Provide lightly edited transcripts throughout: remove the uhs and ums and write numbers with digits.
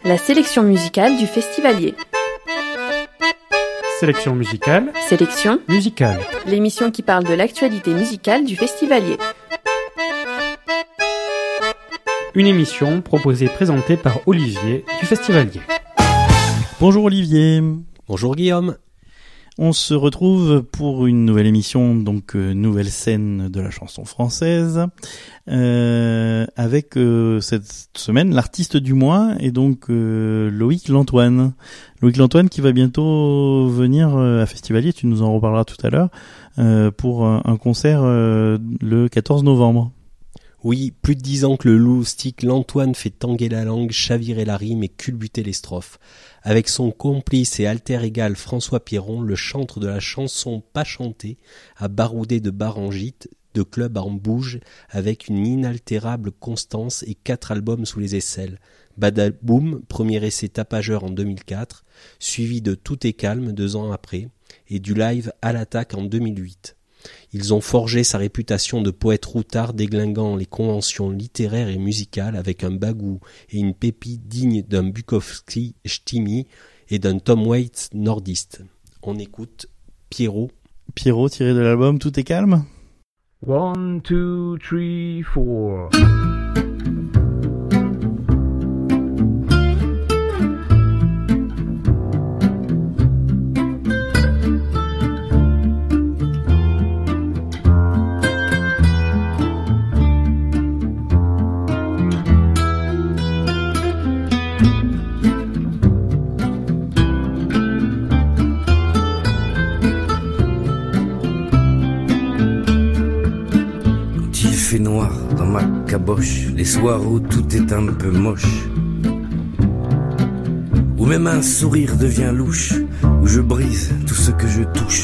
La sélection musicale du Festivalier. Sélection musicale. Sélection musicale. L'émission qui parle de l'actualité musicale du Festivalier. Une émission proposée et présentée par Olivier du Festivalier. Bonjour Olivier. Bonjour Guillaume. On se retrouve pour une nouvelle émission, donc nouvelle scène de la chanson française, avec cette semaine l'artiste du mois et donc Loïc Lantoine. Loïc Lantoine qui va bientôt venir à Festivalier, tu nous en reparleras tout à l'heure, pour un concert le 14 novembre. Oui, plus de 10 ans que le loustic Lantoine fait tanguer la langue, chavirer la rime et culbuter les strophes. Avec son complice et alter égal François Piron, le chantre de la chanson pas chantée, a baroudé de bar en gîte, de club en bouge, avec une inaltérable constance et 4 albums sous les aisselles. Badaboum, premier essai tapageur en 2004, suivi de Tout est calme 2 ans après, et du live à l'attaque en 2008. Ils ont forgé sa réputation de poète routard déglinguant les conventions littéraires et musicales avec un bagou et une pépite digne d'un Bukowski-Stimi et d'un Tom Waits nordiste. On écoute Pierrot. Pierrot tiré de l'album Tout est calme. 1, 2, 3, 4. Fait noir dans ma caboche, les soirs où tout est un peu moche, où même un sourire devient louche, où je brise tout ce que je touche.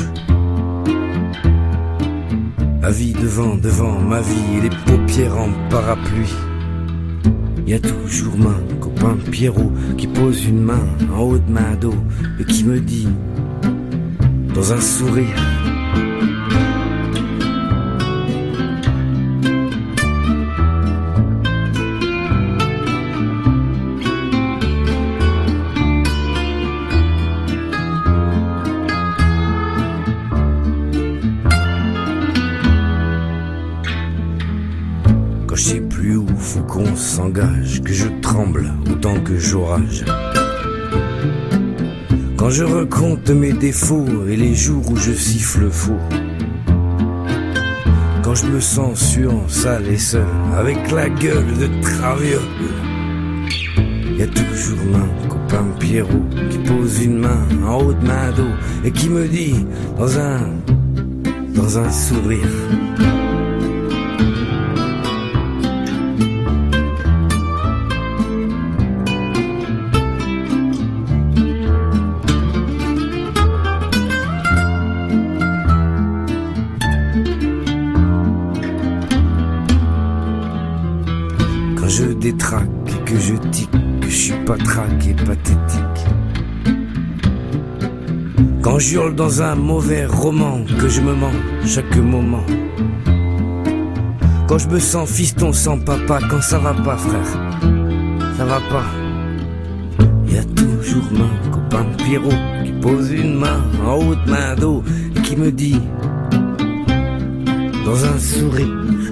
Ma vie devant ma vie et les paupières en parapluie. Y a toujours mon copain Pierrot qui pose une main en haut de ma dos et qui me dit dans un sourire: qu'on s'engage, que je tremble autant que j'orage. Quand je recompte mes défauts et les jours où je siffle faux. Quand je me sens sûr, sale et seul, avec la gueule de traviole. Y a toujours mon copain Pierrot qui pose une main en haut de ma dos et qui me dit dans un sourire: je détraque et que je tique, que je suis pas traque et pathétique. Quand j'hurle dans un mauvais roman, que je me mens chaque moment. Quand je me sens fiston sans papa, quand ça va pas frère, ça va pas. Y a toujours mon copain Pierrot qui pose une main en haut de ma dos et qui me dit dans un sourire: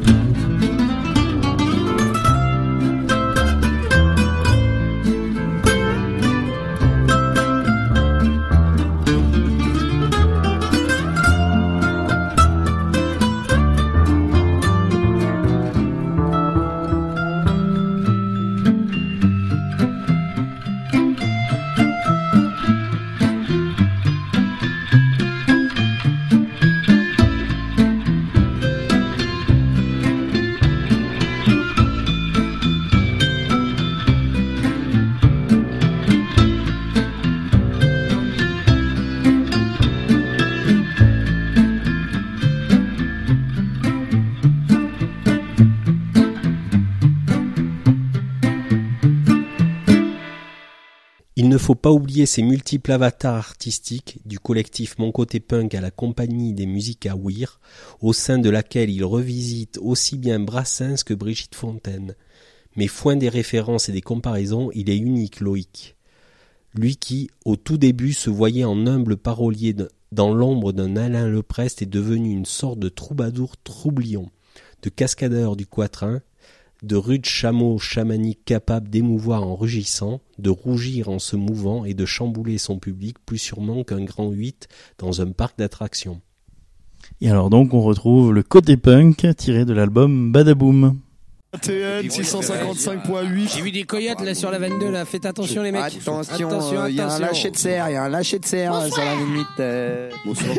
Il ne faut pas oublier ces multiples avatars artistiques, du collectif Mon Côté Punk à la compagnie des musiques à Weir, au sein de laquelle il revisite aussi bien Brassens que Brigitte Fontaine. Mais foin des références et des comparaisons, il est unique, Loïc. Lui qui, au tout début, se voyait en humble parolier dans l'ombre d'un Alain Leprest est devenu une sorte de troubadour troublion, de cascadeur du quatrain, de rude chameau chamanique capable d'émouvoir en rugissant, de rougir en se mouvant et de chambouler son public plus sûrement qu'un grand 8 dans un parc d'attractions. Et alors donc on retrouve le côté punk tiré de l'album Badaboom. TN 655.8. J'ai vu des coyotes là sur la 22 là, faites attention les mecs. Attention, il y a un lâcher de serre, sur la limite. Bonsoir.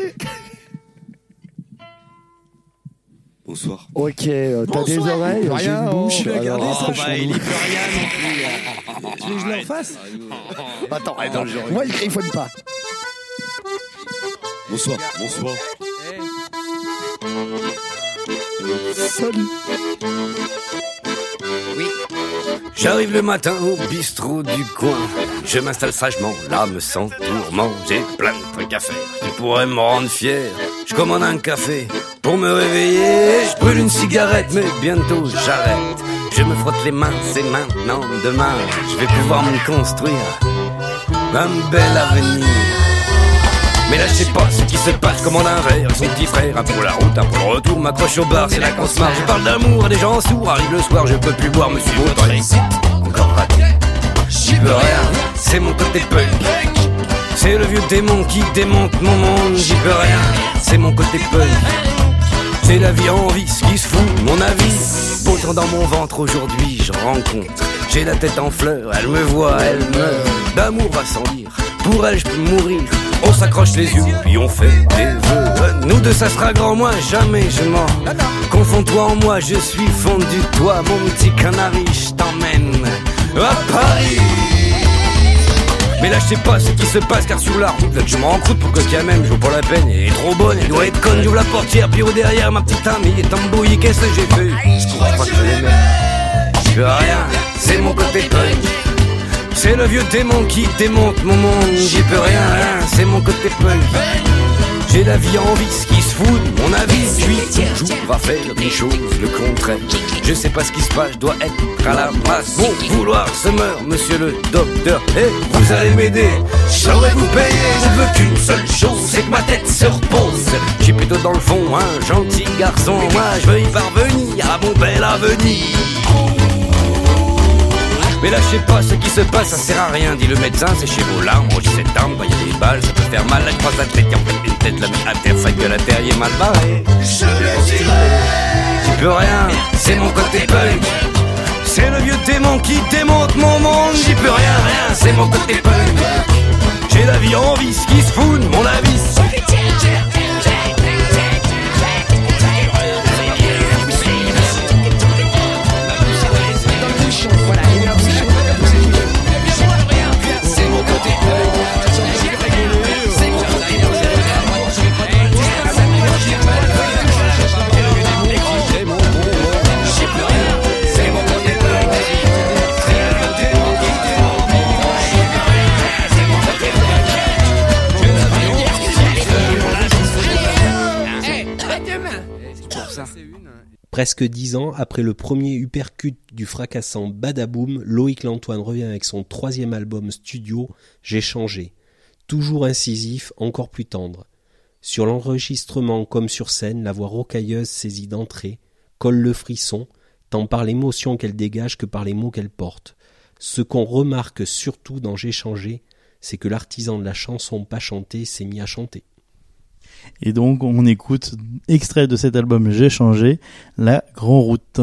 Bonsoir. Ok, t'as des oreilles, j'ai une bouche. Il est plus rien non plus. Tu veux que je le refasse? Attends, moi il griffonne pas. Bonsoir. Salut. Oui. J'arrive le matin au bistrot du coin. Je m'installe sagement, l'âme sans tourment. J'ai plein de trucs à faire qui pourraient me rendre fier. Je commande un café pour me réveiller. Je brûle une cigarette, mais bientôt j'arrête. Je me frotte les mains, c'est maintenant, demain. Je vais pouvoir me construire un bel avenir. Mais là je sais pas ce qui se passe, commande un verre, son petit frère, un pour la route, un pour le retour, m'accroche au bar, c'est là qu'on se marre. Je parle d'amour à des gens sourds, arrive le soir, je peux plus boire, me suis votre réussite, encore raté. J'y peux rien, c'est mon côté punk. C'est le vieux démon qui démonte mon monde, j'y peux rien, c'est mon côté punk. C'est la vie en vice qui se fout, mon avis. Beau temps dans mon ventre aujourd'hui, je rencontre. J'ai la tête en fleurs, elle me voit, elle meurt. D'amour va sans dire, pour elle je peux mourir. On s'accroche les yeux, puis on fait des vœux. Nous deux ça sera grand, moi jamais je mens. Confonds-toi en moi, je suis fondu toi. Mon petit canari, je t'emmène à Paris. Mais là je sais pas ce qui se passe, car sur la route là que je me rends compte pour que quand même je vaut pas la peine. Elle est trop bonne, elle doit être conne. J'ouvre la portière, puis au derrière ma petite amie est embrouillée. Qu'est-ce que j'ai fait? Je crois pas que je l'aimais. Je veux rien, c'est mon côté punk. C'est le vieux démon qui démonte mon monde. J'y peux rien, c'est mon côté punk. J'ai la vie en vice qui se fout de mon avis. Je suis toujours à faire des choses, le contraire. Je sais pas ce qui se passe, je dois être à la masse. Mon vouloir se meurt, monsieur le docteur. Et vous allez m'aider, j'aurais vous payer. Je ne veux qu'une seule chose, c'est que ma tête se repose. J'ai plutôt dans le fond un gentil garçon. Moi je veux y parvenir à mon bel avenir. Mais là je sais pas ce qui se passe, ça sert à rien, dit le médecin, c'est chez vos larmes. Moi j'ai cette arme, quand y a des balles, ça peut faire mal. Elle croise la tête, et en fait une tête, la met à terre, sa gueule à terre, y est mal barré. J'y peux rien, c'est mon côté punk. C'est le vieux démon qui démonte mon monde. J'y peux rien, c'est mon côté punk. J'ai la vie en vice qui se fout de mon avis. Presque 10 ans après le premier uppercut du fracassant Badaboom, Loïc Lantoine revient avec son 3e album studio, J'ai changé. Toujours incisif, encore plus tendre. Sur l'enregistrement comme sur scène, la voix rocailleuse saisit d'entrée, colle le frisson, tant par l'émotion qu'elle dégage que par les mots qu'elle porte. Ce qu'on remarque surtout dans J'ai changé, c'est que l'artisan de la chanson pas chantée s'est mis à chanter. Et donc on écoute extrait de cet album J'ai changé, La Grand Route.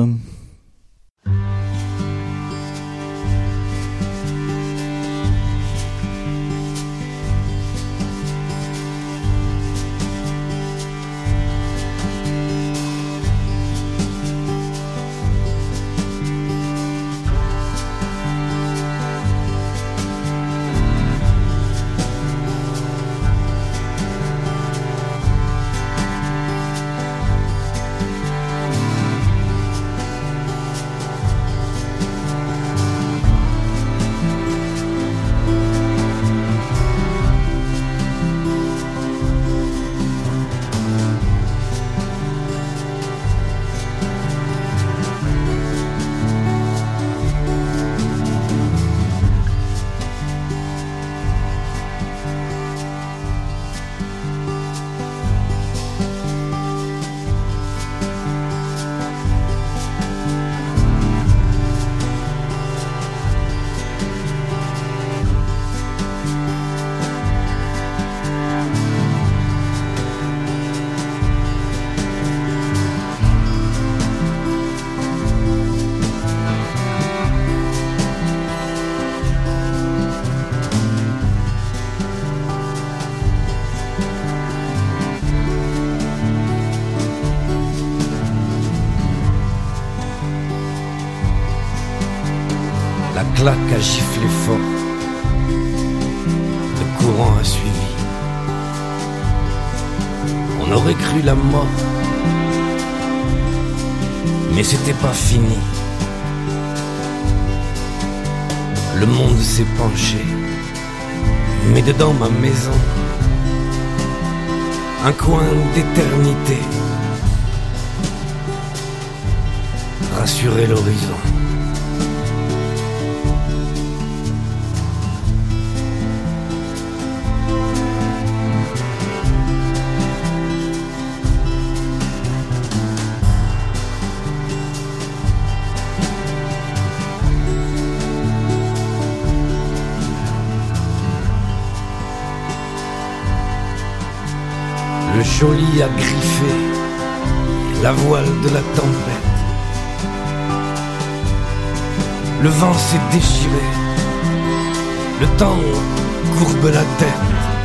La claque a giflé fort, le courant a suivi. On aurait cru la mort, mais c'était pas fini. Le monde s'est penché, mais dedans ma maison, un coin d'éternité, rassurer l'horizon. Le joli a griffé la voile de la tempête. Le vent s'est déchiré, le temps courbe la tête.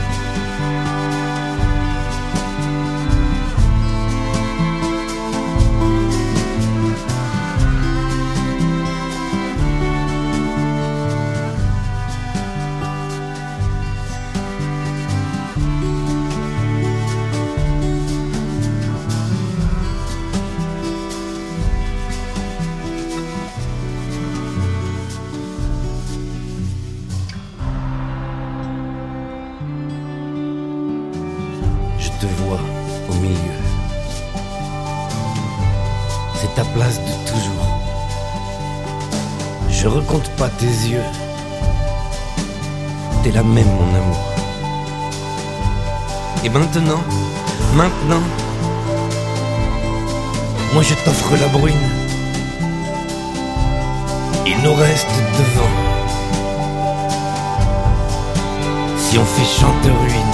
Je te vois au milieu. C'est ta place de toujours. Je recompte pas tes yeux. T'es la même, mon amour. Et maintenant, moi je t'offre la bruine. Il nous reste devant. Si on fait chante-ruine.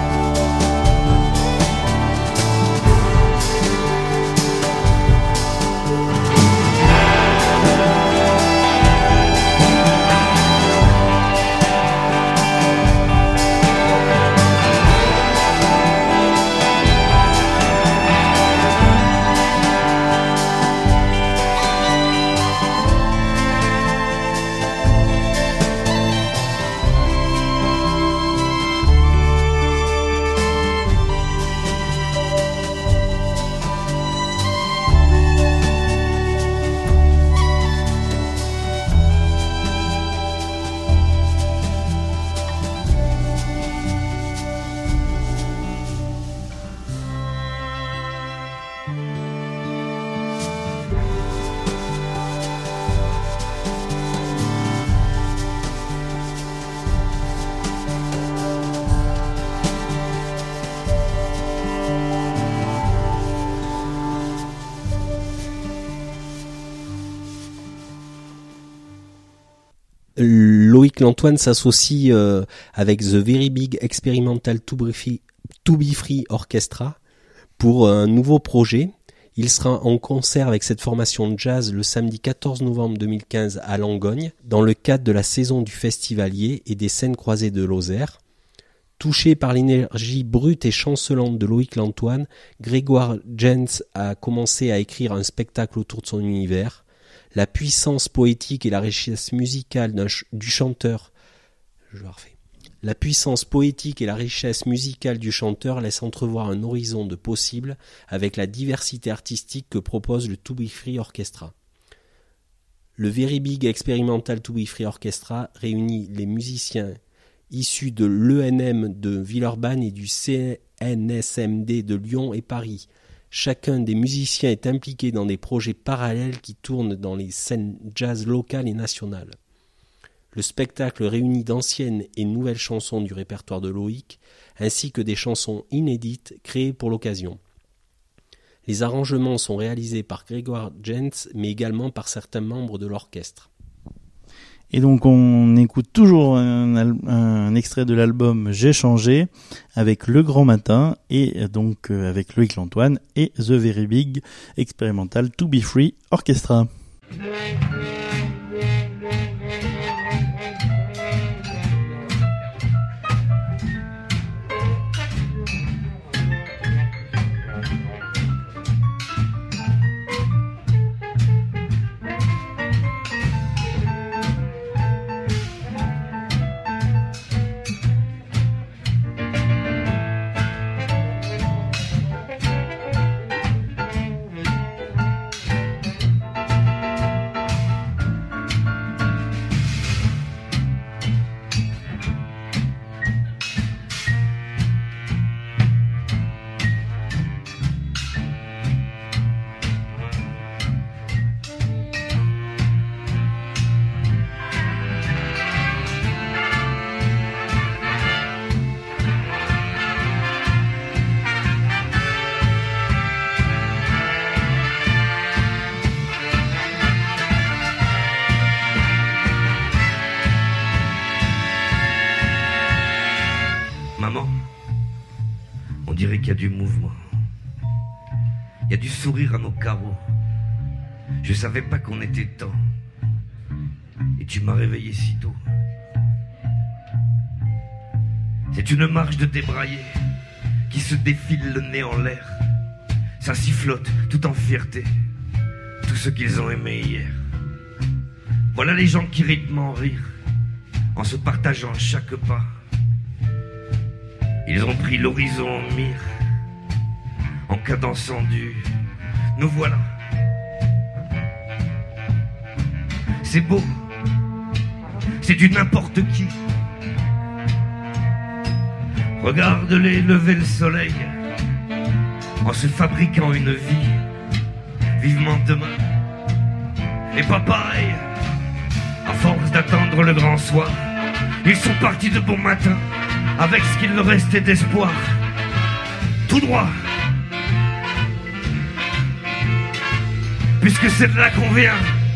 Loïc Lantoine s'associe avec The Very Big Experimental To Be Free Orchestra pour un nouveau projet. Il sera en concert avec cette formation de jazz le samedi 14 novembre 2015 à Langogne, dans le cadre de la saison du Festivalier et des scènes croisées de Lozère. Touché par l'énergie brute et chancelante de Loïc Lantoine, Grégoire Jens a commencé à écrire un spectacle autour de son univers. La puissance poétique et la richesse musicale du chanteur laissent entrevoir un horizon de possibles avec la diversité artistique que propose le To Be Free Orchestra. Le Very Big Experimental To Be Free Orchestra réunit les musiciens issus de l'ENM de Villeurbanne et du CNSMD de Lyon et Paris. Chacun des musiciens est impliqué dans des projets parallèles qui tournent dans les scènes jazz locales et nationales. Le spectacle réunit d'anciennes et nouvelles chansons du répertoire de Loïc, ainsi que des chansons inédites créées pour l'occasion. Les arrangements sont réalisés par Grégoire Jens, mais également par certains membres de l'orchestre. Et donc on écoute toujours un extrait de l'album J'ai changé avec Le Grand Matin et donc avec Loïc Lantoine et The Very Big Experimental To Be Free Orchestra. dirait qu'il y a du mouvement. Il y a du sourire à nos carreaux. Je savais pas qu'on était temps. Et tu m'as réveillé si tôt. C'est une marche de débraillés qui se défile le nez en l'air. Ça sifflote tout en fierté, tout ce qu'ils ont aimé hier. Voilà les gens qui rythment en rire, en se partageant chaque pas. Ils ont pris l'horizon en mire, en cadençant du « nous voilà ». C'est beau, c'est du n'importe qui. Regarde-les lever le soleil, en se fabriquant une vie, vivement demain. Et pas pareil, à force d'attendre le grand soir, ils sont partis de bon matin, avec ce qu'il leur restait d'espoir. Tout droit, puisque c'est de là qu'on vient.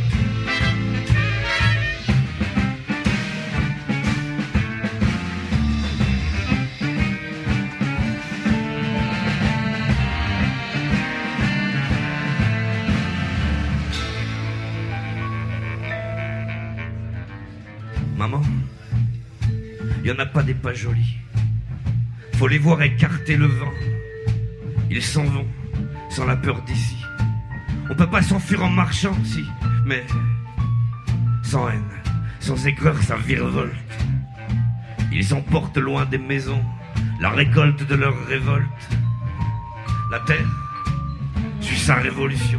Maman, il n'y en a pas des pas jolis. Faut les voir écarter le vent. Ils s'en vont, sans la peur d'ici. On peut pas s'enfuir en marchant, si, mais sans haine, sans aigreur, ça virevolte. Ils emportent loin des maisons la récolte de leur révolte. La terre suit sa révolution.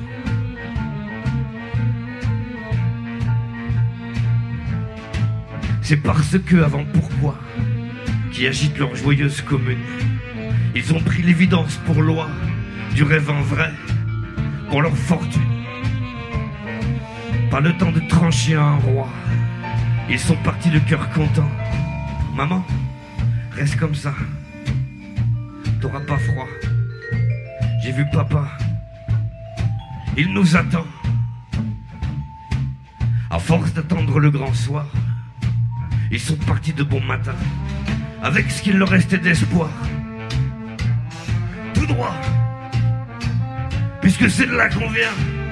C'est parce que, avant pourquoi, qui agitent leur joyeuse commune, ils ont pris l'évidence pour loi, du rêve en vrai, pour leur fortune. Pas le temps de trancher un roi, ils sont partis le cœur content. Maman, reste comme ça, t'auras pas froid. J'ai vu papa, il nous attend. À force d'attendre le grand soir, ils sont partis de bon matin, avec ce qu'il leur restait d'espoir. Tout droit, puisque c'est de là qu'on vient.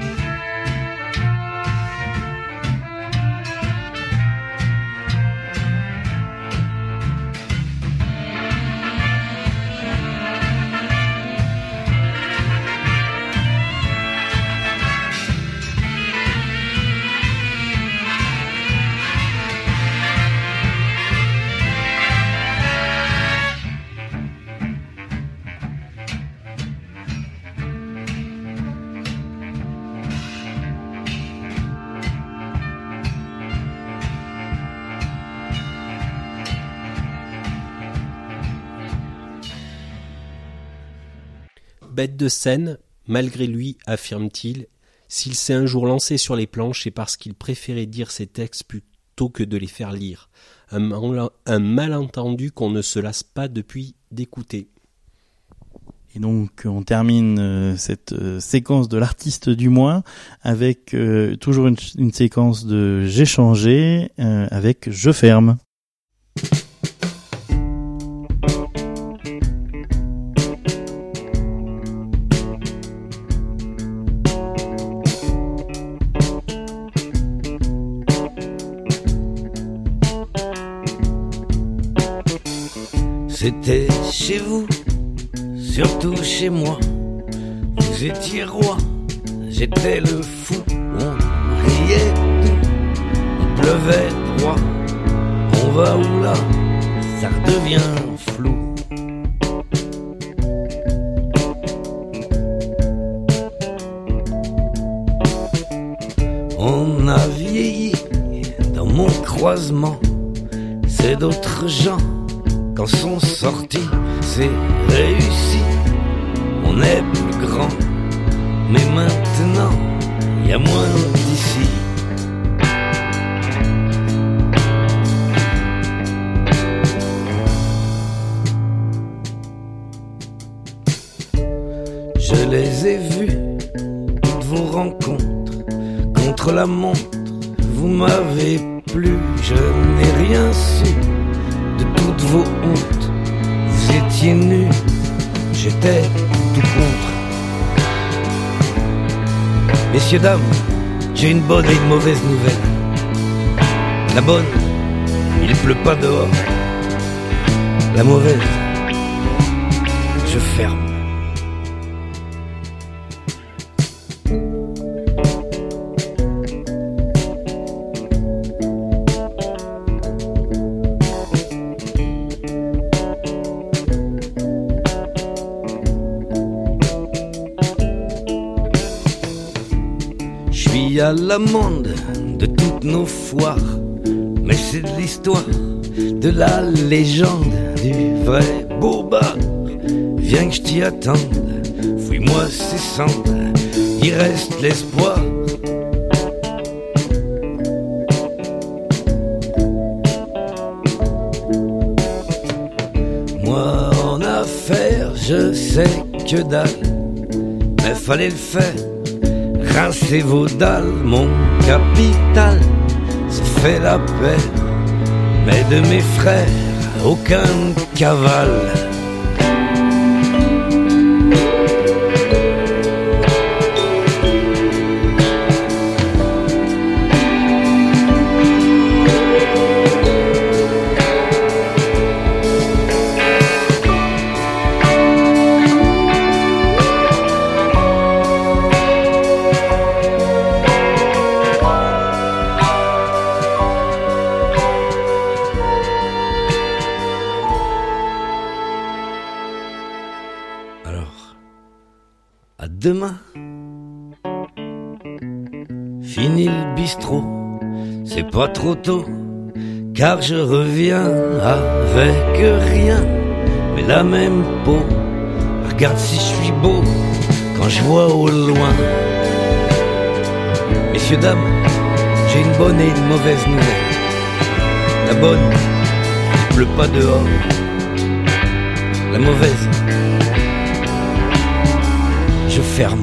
Bête de scène, malgré lui, affirme-t-il, s'il s'est un jour lancé sur les planches, c'est parce qu'il préférait dire ses textes plutôt que de les faire lire. Un malentendu qu'on ne se lasse pas depuis d'écouter. Et donc on termine cette séquence de l'artiste du mois avec toujours une séquence de J'ai changé avec Je ferme. C'était chez vous, surtout chez moi. Vous étiez roi, j'étais le fou. On riait tout, on pleuvait droit. On va où là, ça redevient flou. On a vieilli dans mon croisement. C'est d'autres gens quand sont sortis, c'est réussi. On est plus grand, mais maintenant, y a moins d'ici. Je les ai vus, toutes vos rencontres, contre la montre, vous m'avez plu, je n'ai rien su de toutes vos hontes, vous étiez nus, j'étais tout contre. Messieurs, dames, j'ai une bonne et une mauvaise nouvelle. La bonne, il pleut pas dehors. La mauvaise, je ferme. Je suis à l'amende de toutes nos foires, mais c'est de l'histoire, de la légende, du vrai beau bar. Viens que je t'y attende, fouille-moi ces cendres, il reste l'espoir. Moi en affaires, je sais que dalle, mais fallait le faire. Rincez vos dalles, mon capital se fait la paix, mais de mes frères, aucun cavale. Demain, fini le bistrot, c'est pas trop tôt, car je reviens avec rien, mais la même peau. Regarde si je suis beau quand je vois au loin. Messieurs, dames, j'ai une bonne et une mauvaise nouvelle. La bonne, il pleut pas dehors. La mauvaise, je ferme.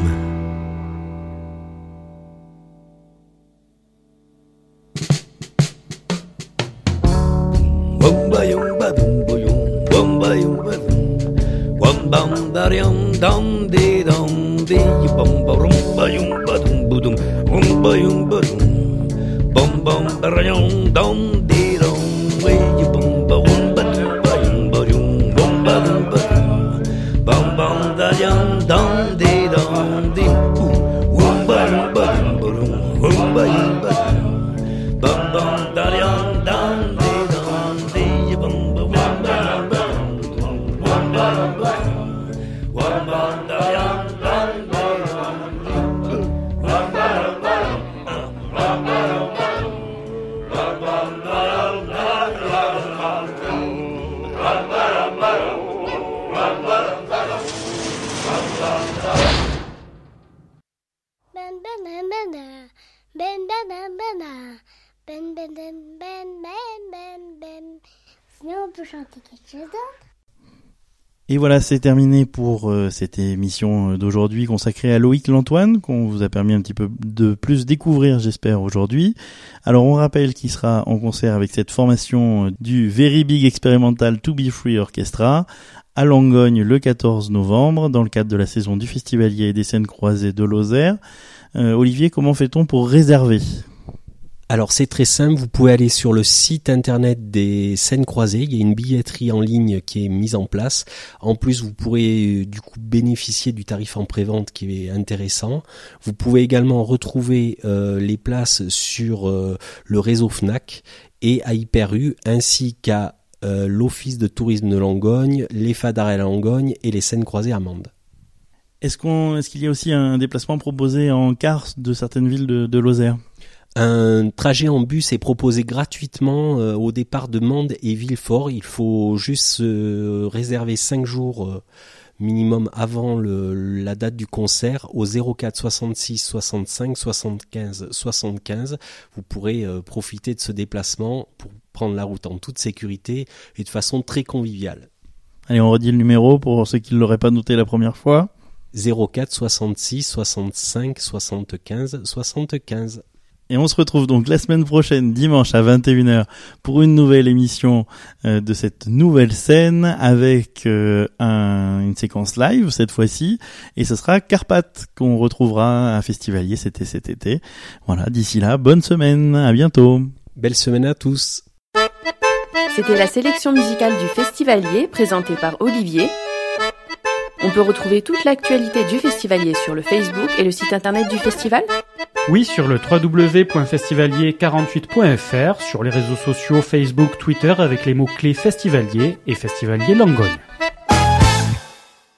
Sinon, on peut chanter quelque chose d'autre. Et voilà, c'est terminé pour cette émission d'aujourd'hui consacrée à Loïc Lantoine, qu'on vous a permis un petit peu de plus découvrir, j'espère, aujourd'hui. Alors, on rappelle qu'il sera en concert avec cette formation du Very Big Experimental To Be Free Orchestra à Langogne le 14 novembre, dans le cadre de la saison du Festivalier et des Scènes Croisées de Lozère. Olivier, comment fait-on pour réserver ? Alors c'est très simple, vous pouvez aller sur le site internet des Scènes Croisées, il y a une billetterie en ligne qui est mise en place. En plus, vous pourrez du coup bénéficier du tarif en prévente qui est intéressant. Vous pouvez également retrouver les places sur le réseau Fnac et à Hyper U, ainsi qu'à l'Office de tourisme de Langogne, les Fadarelles à Langogne et les Scènes Croisées à Mende. Est-ce qu'il y a aussi un déplacement proposé en car de certaines villes de Lozère ? Un trajet en bus est proposé gratuitement au départ de Mende et Villefort. Il faut juste réserver 5 jours minimum avant la date du concert au 04 66 65 75 75. Vous pourrez profiter de ce déplacement pour prendre la route en toute sécurité et de façon très conviviale. Allez, on redit le numéro pour ceux qui ne l'auraient pas noté la première fois. 04 66 65 75 75. Et on se retrouve donc la semaine prochaine, dimanche à 21h, pour une nouvelle émission de cette nouvelle scène avec une séquence live cette fois-ci. Et ce sera Carpath qu'on retrouvera à Festivalier, c'était cet été. Voilà, d'ici là, bonne semaine, à bientôt. Belle semaine à tous. C'était la sélection musicale du Festivalier présentée par Olivier. On peut retrouver toute l'actualité du Festivalier sur le Facebook et le site internet du festival. Oui, sur le www.festivalier48.fr, sur les réseaux sociaux Facebook, Twitter avec les mots-clés Festivalier et Festivalier Langogne.